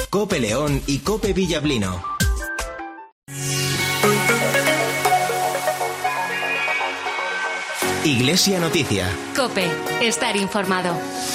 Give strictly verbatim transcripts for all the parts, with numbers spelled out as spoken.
COPE León y COPE Villablino. Iglesia Noticia. COPE, estar informado.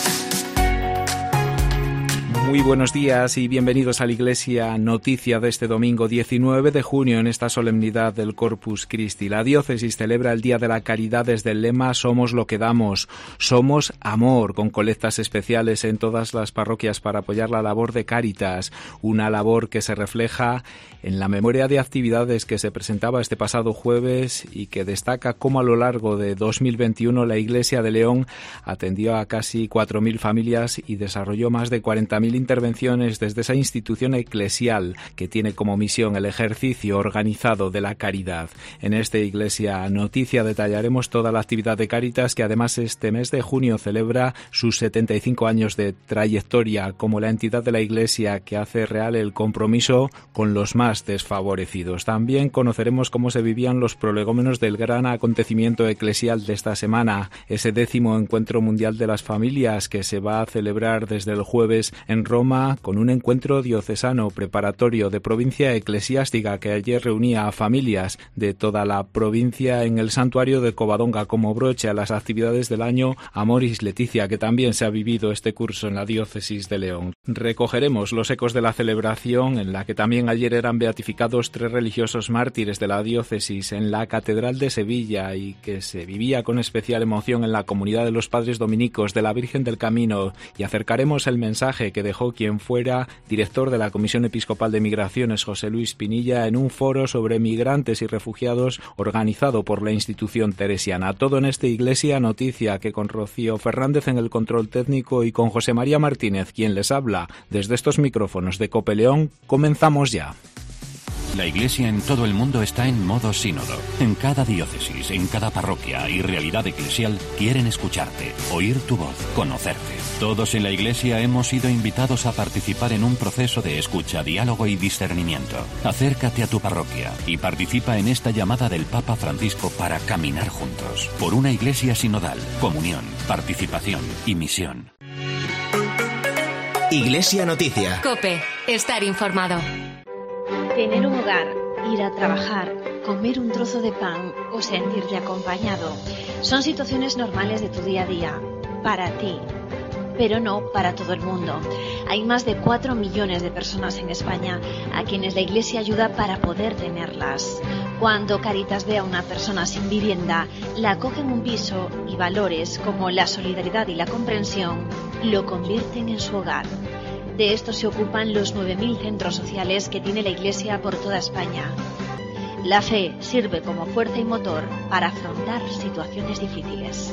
Muy buenos días y bienvenidos a la Iglesia Noticia de este domingo diecinueve de junio en esta solemnidad del Corpus Christi. La diócesis celebra el Día de la Caridad desde el lema Somos lo que damos, somos amor, con colectas especiales en todas las parroquias para apoyar la labor de Cáritas, una labor que se refleja en la memoria de actividades que se presentaba este pasado jueves y que destaca cómo a lo largo de dos mil veintiuno la Iglesia de León atendió a casi cuatro mil familias y desarrolló más de cuarenta mil intervenciones desde esa institución eclesial que tiene como misión el ejercicio organizado de la caridad. En esta Iglesia Noticia detallaremos toda la actividad de Cáritas, que además este mes de junio celebra sus setenta y cinco años de trayectoria como la entidad de la Iglesia que hace real el compromiso con los más desfavorecidos. También conoceremos cómo se vivían los prolegómenos del gran acontecimiento eclesial de esta semana, ese décimo Encuentro Mundial de las Familias que se va a celebrar desde el jueves en Roma, con un encuentro diocesano preparatorio de provincia eclesiástica que ayer reunía a familias de toda la provincia en el santuario de Covadonga como broche a las actividades del año Amoris Laetitia, que también se ha vivido este curso en la diócesis de León. Recogeremos los ecos de la celebración en la que también ayer eran beatificados tres religiosos mártires de la diócesis en la Catedral de Sevilla y que se vivía con especial emoción en la comunidad de los Padres Dominicos de la Virgen del Camino, y acercaremos el mensaje que dejó quien fuera director de la Comisión Episcopal de Migraciones, José Luis Pinilla, en un foro sobre migrantes y refugiados organizado por la institución teresiana. Todo en esta Iglesia Noticia, que con Rocío Fernández en el control técnico y con José María Martínez, quien les habla desde estos micrófonos de COPE León, comenzamos ya. La Iglesia en todo el mundo está en modo sínodo. En cada diócesis, en cada parroquia y realidad eclesial quieren escucharte, oír tu voz, conocerte. Todos en la Iglesia hemos sido invitados a participar en un proceso de escucha, diálogo y discernimiento. Acércate a tu parroquia y participa en esta llamada del Papa Francisco para caminar juntos por una Iglesia sinodal, comunión, participación y misión. Iglesia Noticia. COPE, estar informado. Tener un hogar, ir a trabajar, comer un trozo de pan o sentirte acompañado son situaciones normales de tu día a día, para ti, pero no para todo el mundo. Hay más de cuatro millones de personas en España a quienes la Iglesia ayuda para poder tenerlas. Cuando Cáritas ve a una persona sin vivienda, la acoge en un piso y valores como la solidaridad y la comprensión lo convierten en su hogar. De esto se ocupan los nueve mil centros sociales que tiene la Iglesia por toda España. La fe sirve como fuerza y motor para afrontar situaciones difíciles.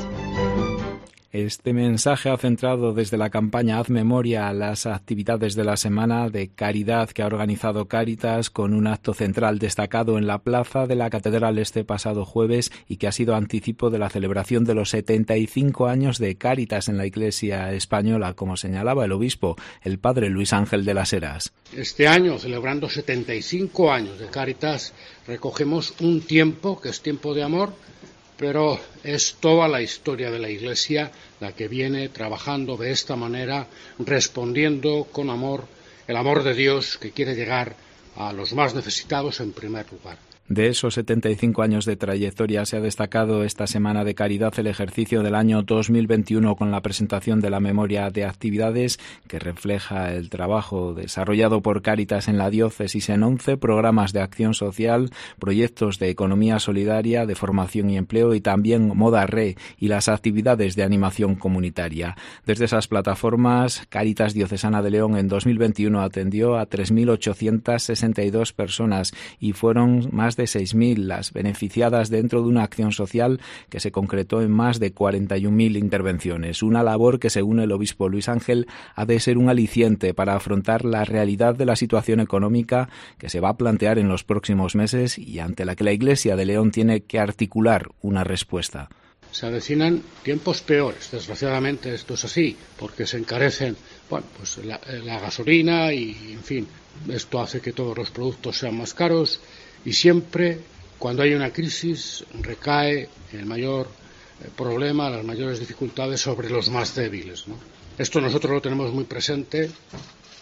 Este mensaje ha centrado desde la campaña Haz Memoria a las actividades de la semana de caridad que ha organizado Cáritas, con un acto central destacado en la plaza de la Catedral este pasado jueves y que ha sido anticipo de la celebración de los setenta y cinco años de Cáritas en la Iglesia española, como señalaba el obispo, el padre Luis Ángel de las Heras. Este año, celebrando setenta y cinco años de Cáritas, recogemos un tiempo que es tiempo de amor, pero es toda la historia de la Iglesia la que viene trabajando de esta manera, respondiendo con amor, el amor de Dios que quiere llegar a los más necesitados en primer lugar. De esos setenta y cinco años de trayectoria se ha destacado esta semana de caridad el ejercicio del año dos mil veintiuno con la presentación de la memoria de actividades que refleja el trabajo desarrollado por Cáritas en la diócesis en once programas de acción social, proyectos de economía solidaria, de formación y empleo y también Moda Re y las actividades de animación comunitaria. Desde esas plataformas, Cáritas Diocesana de León en dos mil veintiuno atendió a tres mil ochocientas sesenta y dos personas y fueron más de seis mil las beneficiadas dentro de una acción social que se concretó en más de cuarenta y un mil intervenciones. Una labor que, según el obispo Luis Ángel, ha de ser un aliciente para afrontar la realidad de la situación económica que se va a plantear en los próximos meses y ante la que la Iglesia de León tiene que articular una respuesta. Se avecinan tiempos peores, desgraciadamente esto es así, porque se encarecen, bueno, pues la, la gasolina y, en fin, esto hace que todos los productos sean más caros. Y siempre, cuando hay una crisis, recae el mayor problema, las mayores dificultades sobre los más débiles, ¿no? Esto nosotros lo tenemos muy presente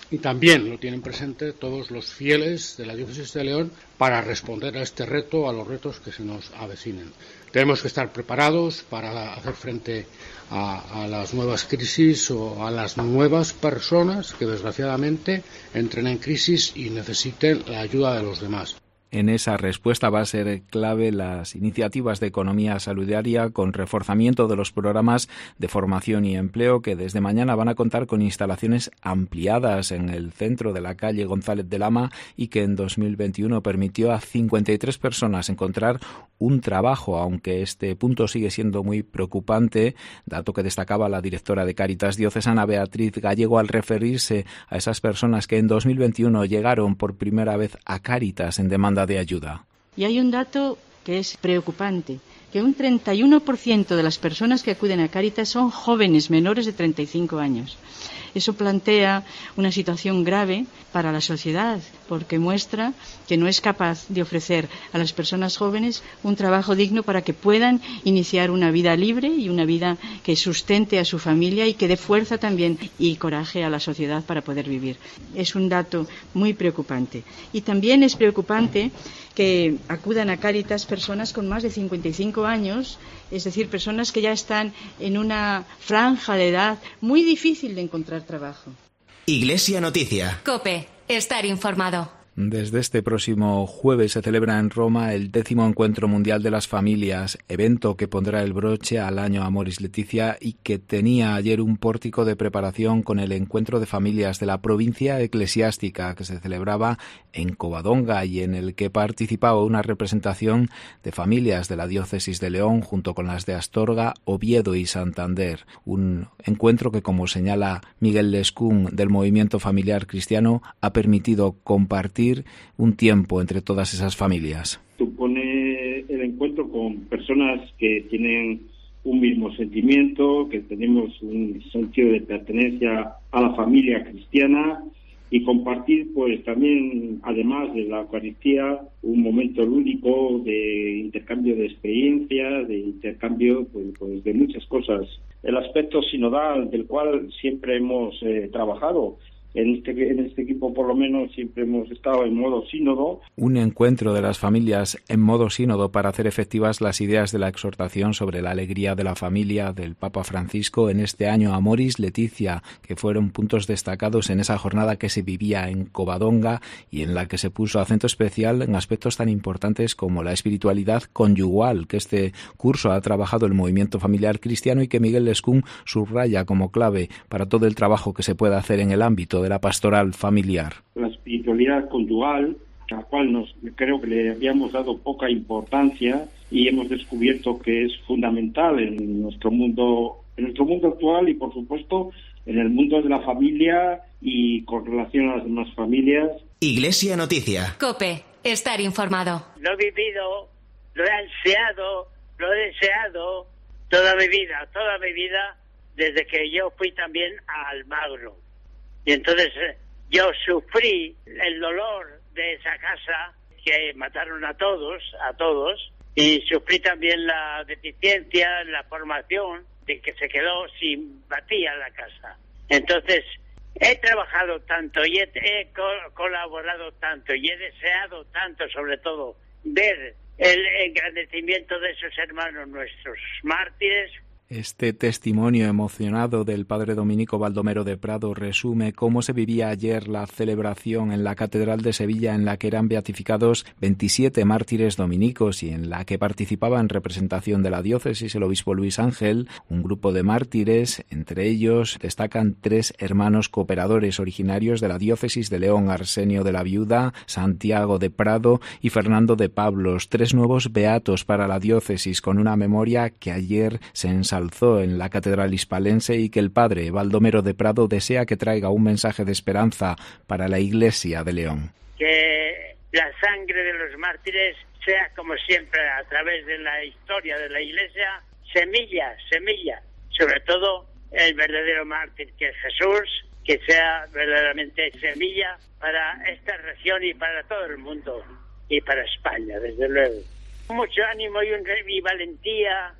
y también lo tienen presente todos los fieles de la Diócesis de León para responder a este reto, a los retos que se nos avecinen. Tenemos que estar preparados para hacer frente a, a las nuevas crisis o a las nuevas personas que desgraciadamente entren en crisis y necesiten la ayuda de los demás. En esa respuesta va a ser clave las iniciativas de economía solidaria con reforzamiento de los programas de formación y empleo que desde mañana van a contar con instalaciones ampliadas en el centro de la calle González de Lama y que en dos mil veintiuno permitió a cincuenta y tres personas encontrar un trabajo, aunque este punto sigue siendo muy preocupante, dato que destacaba la directora de Cáritas Diocesana Beatriz Gallego al referirse a esas personas que en dos mil veintiuno llegaron por primera vez a Cáritas en demanda de ayuda. Y hay un dato que es preocupante, que un treinta y uno por ciento de las personas que acuden a Cáritas son jóvenes menores de treinta y cinco años. Eso plantea una situación grave para la sociedad, porque muestra que no es capaz de ofrecer a las personas jóvenes un trabajo digno para que puedan iniciar una vida libre y una vida que sustente a su familia y que dé fuerza también y coraje a la sociedad para poder vivir. Es un dato muy preocupante. Y también es preocupante que acudan a Cáritas personas con más de cincuenta y cinco años, es decir, personas que ya están en una franja de edad muy difícil de encontrar trabajo. Iglesia Noticia. COPE. Estar informado. Desde este próximo jueves se celebra en Roma el décimo Encuentro Mundial de las Familias, evento que pondrá el broche al año Amoris Laetitia y que tenía ayer un pórtico de preparación con el Encuentro de Familias de la provincia eclesiástica que se celebraba en Covadonga y en el que participaba una representación de familias de la diócesis de León junto con las de Astorga, Oviedo y Santander. Un encuentro que, como señala Miguel Lescún del Movimiento Familiar Cristiano, ha permitido compartir un tiempo entre todas esas familias. Supone el encuentro con personas que tienen un mismo sentimiento, que tenemos un sentido de pertenencia a la familia cristiana y compartir pues también, además de la Eucaristía, un momento lúdico de intercambio de experiencias, de intercambio pues, pues de muchas cosas. El aspecto sinodal del cual siempre hemos eh, trabajado. En este, en este equipo, por lo menos, siempre hemos estado en modo sínodo. Un encuentro de las familias en modo sínodo para hacer efectivas las ideas de la exhortación sobre la alegría de la familia del Papa Francisco en este año Amoris Laetitia, que fueron puntos destacados en esa jornada que se vivía en Covadonga y en la que se puso acento especial en aspectos tan importantes como la espiritualidad conyugal, que este curso ha trabajado el Movimiento Familiar Cristiano y que Miguel Lescún subraya como clave para todo el trabajo que se puede hacer en el ámbito de la pastoral familiar. La espiritualidad conyugal, a la cual nos creo que le habíamos dado poca importancia y hemos descubierto que es fundamental en nuestro mundo, en nuestro mundo actual y por supuesto en el mundo de la familia y con relación a las demás familias. Iglesia Noticia. COPE. Estar informado. Lo he vivido, lo he ansiado, lo he deseado toda mi vida, toda mi vida, desde que yo fui también a Almagro. Y entonces yo sufrí el dolor de esa casa, que mataron a todos, a todos, y sufrí también la deficiencia, la formación, de que se quedó sin batía la casa. Entonces, he trabajado tanto y he, he co- colaborado tanto y he deseado tanto, sobre todo, ver el engrandecimiento de esos hermanos nuestros mártires. Este testimonio emocionado del padre dominico Baldomero de Prado resume cómo se vivía ayer la celebración en la Catedral de Sevilla en la que eran beatificados veintisiete mártires dominicos y en la que participaba en representación de la diócesis el obispo Luis Ángel, un grupo de mártires, entre ellos destacan tres hermanos cooperadores originarios de la diócesis de León, Arsenio de la Viuda, Santiago de Prado y Fernando de Pablos, tres nuevos beatos para la diócesis con una memoria que ayer se ensalzó en la Catedral Hispalense y que el padre Baldomero de Prado desea que traiga un mensaje de esperanza para la Iglesia de León. Que la sangre de los mártires sea, como siempre, a través de la historia de la Iglesia, semilla, semilla, sobre todo el verdadero mártir que es Jesús, que sea verdaderamente semilla para esta región y para todo el mundo y para España, desde luego. Mucho ánimo y, un, y valentía.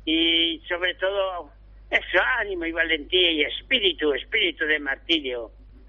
Y sobre todo eso, ánimo y valentía y espíritu, espíritu de martirio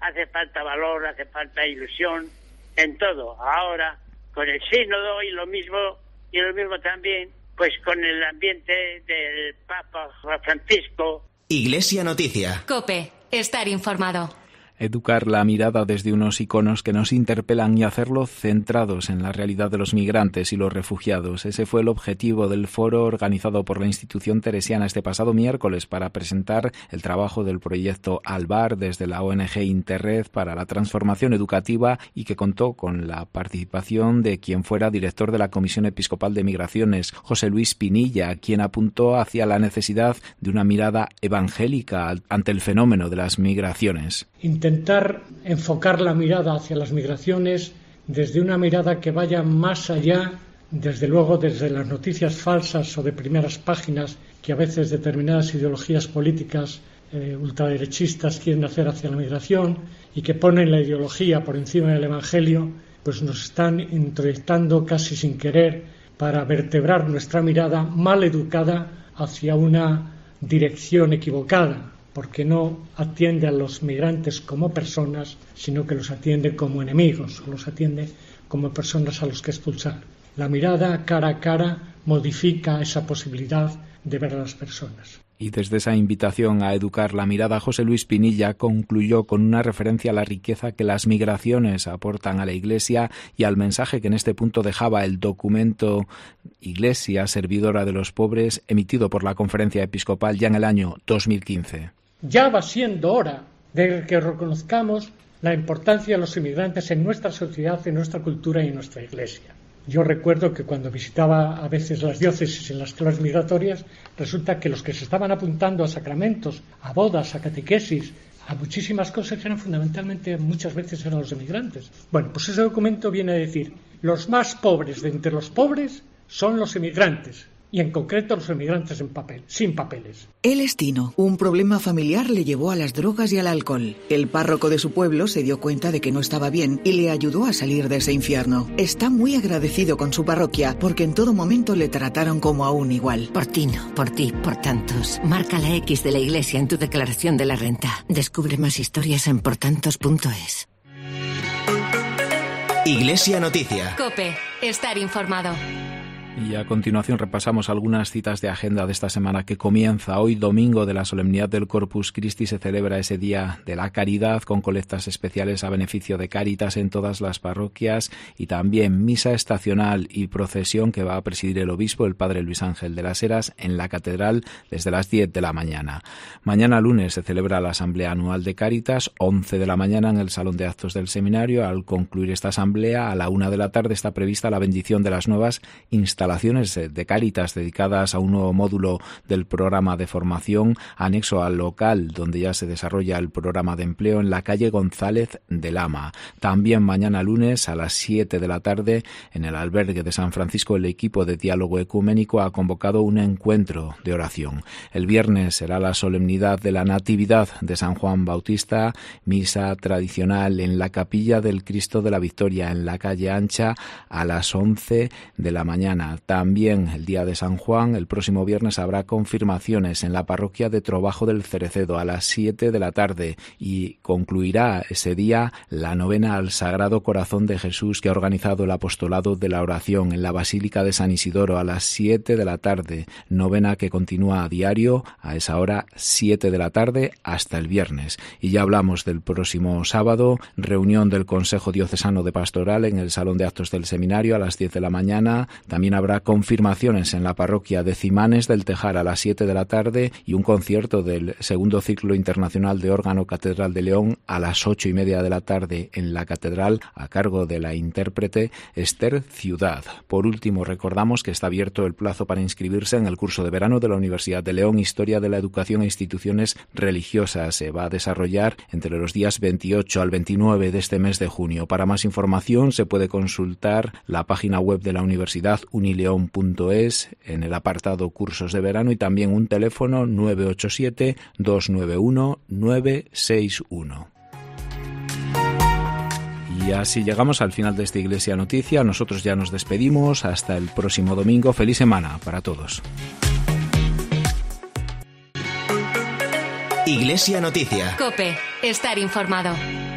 hace falta valor, hace falta ilusión en todo. Ahora, con el sínodo y lo mismo, y lo mismo también, pues con el ambiente del Papa Francisco. Iglesia Noticia. COPE. Estar informado. Educar la mirada desde unos iconos que nos interpelan y hacerlo centrados en la realidad de los migrantes y los refugiados. Ese fue el objetivo del foro organizado por la institución teresiana este pasado miércoles para presentar el trabajo del proyecto Albar desde la O N G Interred para la transformación educativa y que contó con la participación de quien fuera director de la Comisión Episcopal de Migraciones, José Luis Pinilla, quien apuntó hacia la necesidad de una mirada evangélica ante el fenómeno de las migraciones. Intentar enfocar la mirada hacia las migraciones desde una mirada que vaya más allá, desde luego desde las noticias falsas o de primeras páginas que a veces determinadas ideologías políticas eh, ultraderechistas quieren hacer hacia la migración y que ponen la ideología por encima del Evangelio, pues nos están introyectando casi sin querer para vertebrar nuestra mirada mal educada hacia una dirección equivocada, porque no atiende a los migrantes como personas, sino que los atiende como enemigos, o los atiende como personas a los que expulsar. La mirada cara a cara modifica esa posibilidad de ver a las personas. Y desde esa invitación a educar la mirada, José Luis Pinilla concluyó con una referencia a la riqueza que las migraciones aportan a la Iglesia y al mensaje que en este punto dejaba el documento Iglesia, servidora de los pobres, emitido por la Conferencia Episcopal ya en el año dos mil quince. Ya va siendo hora de que reconozcamos la importancia de los inmigrantes en nuestra sociedad, en nuestra cultura y en nuestra Iglesia. Yo recuerdo que cuando visitaba a veces las diócesis en las clases migratorias, resulta que los que se estaban apuntando a sacramentos, a bodas, a catequesis, a muchísimas cosas eran fundamentalmente, muchas veces eran los inmigrantes. Bueno, pues ese documento viene a decir, los más pobres de entre los pobres son los inmigrantes. Y en concreto los inmigrantes en papel, sin papeles. Él es Tino. Un problema familiar le llevó a las drogas y al alcohol. El párroco de su pueblo se dio cuenta de que no estaba bien y le ayudó a salir de ese infierno. Está muy agradecido con su parroquia porque en todo momento le trataron como a un igual. Por Tino, por ti, por tantos. Marca la X de la Iglesia en tu declaración de la renta. Descubre más historias en portantos punto es. Iglesia Noticia. COPE. Estar informado. Y a continuación repasamos algunas citas de agenda de esta semana que comienza hoy domingo de la solemnidad del Corpus Christi. Se celebra ese Día de la Caridad con colectas especiales a beneficio de Cáritas en todas las parroquias y también misa estacional y procesión que va a presidir el obispo, el padre Luis Ángel de las Heras, en la catedral desde las diez de la mañana. Mañana lunes se celebra la Asamblea Anual de Cáritas, once de la mañana en el Salón de Actos del Seminario. Al concluir esta asamblea, a la una de la tarde está prevista la bendición de las nuevas instalaciones instalaciones de Cáritas dedicadas a un nuevo módulo del programa de formación anexo al local donde ya se desarrolla el programa de empleo en la calle González de Lama. También mañana lunes a las siete de la tarde en el albergue de San Francisco el equipo de diálogo ecuménico ha convocado un encuentro de oración. El viernes será la solemnidad de la Natividad de San Juan Bautista, misa tradicional en la capilla del Cristo de la Victoria en la calle Ancha a las once de la mañana. También el día de San Juan, el próximo viernes, habrá confirmaciones en la parroquia de Trobajo del Cerecedo a las siete de la tarde y concluirá ese día la novena al Sagrado Corazón de Jesús que ha organizado el Apostolado de la Oración en la Basílica de San Isidoro a las siete de la tarde, novena que continúa a diario a esa hora siete de la tarde hasta el viernes. Y ya hablamos del próximo sábado, reunión del Consejo Diocesano de Pastoral en el Salón de Actos del Seminario a las diez de la mañana. También habrá confirmaciones en la parroquia de Cimanes del Tejar a las siete de la tarde y un concierto del segundo ciclo internacional de órgano Catedral de León a las ocho y media de la tarde en la catedral a cargo de la intérprete Esther Ciudad. Por último, recordamos que está abierto el plazo para inscribirse en el curso de verano de la Universidad de León, Historia de la Educación e Instituciones Religiosas. Se va a desarrollar entre los días veintiocho al veintinueve de este mes de junio. Para más información se puede consultar la página web de la universidad unileón punto es en el apartado cursos de verano y también un teléfono nueve ocho siete, dos nueve uno, nueve seis uno. Y así llegamos al final de esta Iglesia Noticia. Nosotros ya nos despedimos. Hasta el próximo domingo. Feliz semana para todos. Iglesia Noticia. COPE. Estar informado.